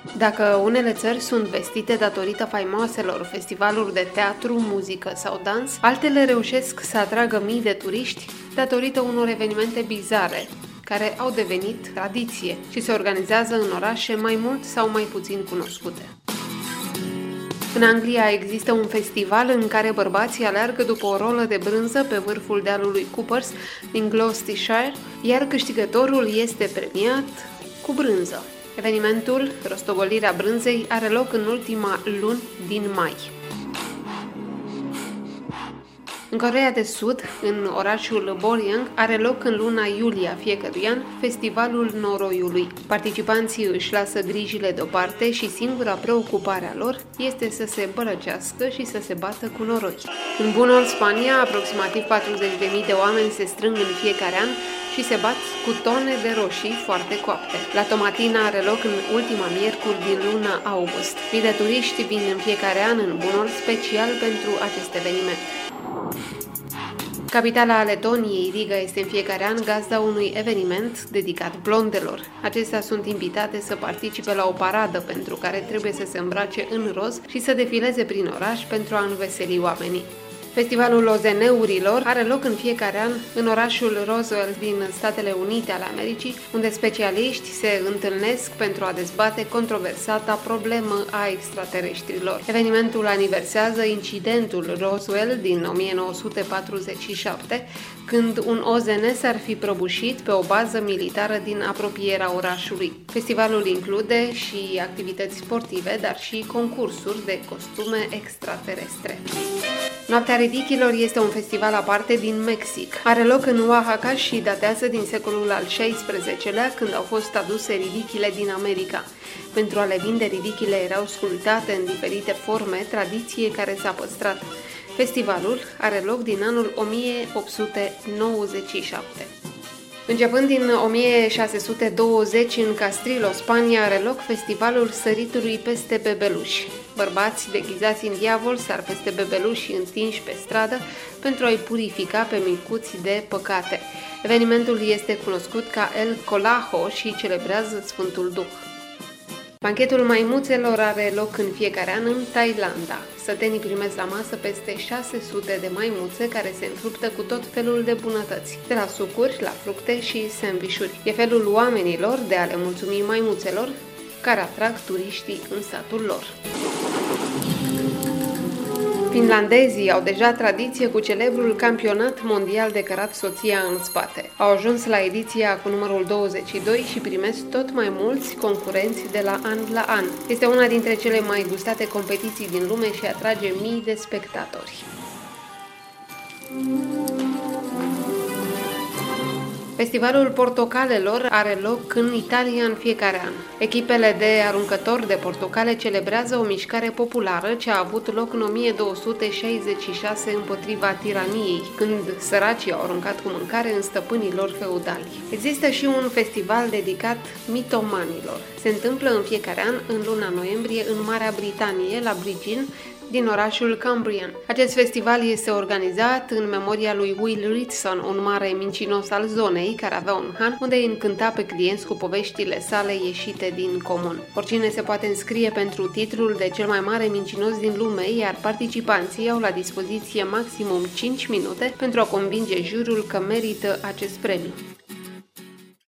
Dacă unele țări sunt vestite datorită faimoaselor festivaluri de teatru, muzică sau dans, altele reușesc să atragă mii de turiști datorită unor evenimente bizare, care au devenit tradiție și se organizează în orașe mai mult sau mai puțin cunoscute. În Anglia există un festival în care bărbații aleargă după o rolă de brânză pe vârful dealului Coopers din Gloucestershire, iar câștigătorul este premiat cu brânză. Evenimentul, rostogolirea brânzei, are loc în ultima luni din mai. În Coreea de Sud, în orașul Boryang, are loc în luna iulie a fiecărui an Festivalul Noroiului. Participanții își lasă grijile deoparte și singura preocupare a lor este să se bălăcească și să se bată cu noroi. În Bunol, Spania, aproximativ 40.000 de oameni se strâng în fiecare an și se bat cu tone de roșii foarte coapte. La Tomatina are loc în ultima miercuri din luna august. Mii de turiști vin în fiecare an în Bunol special pentru acest eveniment. Capitala Letoniei, Riga, este în fiecare an gazda unui eveniment dedicat blondelor. Acestea sunt invitate să participe la o paradă pentru care trebuie să se îmbrace în roz și să defileze prin oraș pentru a înveseli oamenii. Festivalul OZN-urilor are loc în fiecare an în orașul Roswell din Statele Unite ale Americii, unde specialiști se întâlnesc pentru a dezbate controversata problemă a extraterestrilor. Evenimentul aniversează incidentul Roswell din 1947, când un OZN s-ar fi prăbușit pe o bază militară din apropierea orașului. Festivalul include și activități sportive, dar și concursuri de costume extraterestre. Noaptea Ridichilor este un festival aparte din Mexic. Are loc în Oaxaca și datează din secolul al XVI-lea, când au fost aduse ridichile din America. Pentru a le vinde, ridichile erau sculptate în diferite forme, tradiție care s-a păstrat. Festivalul are loc din anul 1897. Începând din 1620, în Castrillo, Spania, are loc festivalul săritului peste bebeluși. Bărbați deghizați în diavol sar peste bebeluși întinși pe stradă pentru a-i purifica pe micuți de păcate. Evenimentul este cunoscut ca El Colajo și celebrează Sfântul Duh. Banchetul maimuțelor are loc în fiecare an în Thailanda. Sătenii primesc la masă peste 600 de maimuțe care se înfruptă cu tot felul de bunătăți, de la sucuri la fructe și sandvișuri. E felul oamenilor de a le mulțumi maimuțelor care atrag turiștii în satul lor. Finlandezii au deja tradiție cu celebrul campionat mondial de cărat soția în spate. Au ajuns la ediția cu numărul 22 și primesc tot mai mulți concurenți de la an la an. Este una dintre cele mai gustate competiții din lume și atrage mii de spectatori. Festivalul portocalelor are loc în Italia în fiecare an. Echipele de aruncători de portocale celebrează o mișcare populară ce a avut loc în 1266 împotriva tiraniei, când săracii au aruncat cu mâncare în stăpânii lor feudali. Există și un festival dedicat mitomanilor. Se întâmplă în fiecare an în luna noiembrie în Marea Britanie, la Bridgend, din orașul Cambrian. Acest festival este organizat în memoria lui Will Ritson, un mare mincinos al zonei, care avea un han unde îi încânta pe clienți cu poveștile sale ieșite din comun. Oricine se poate înscrie pentru titlul de cel mai mare mincinos din lume, iar participanții au la dispoziție maximum 5 minute pentru a convinge jurul că merită acest premiu.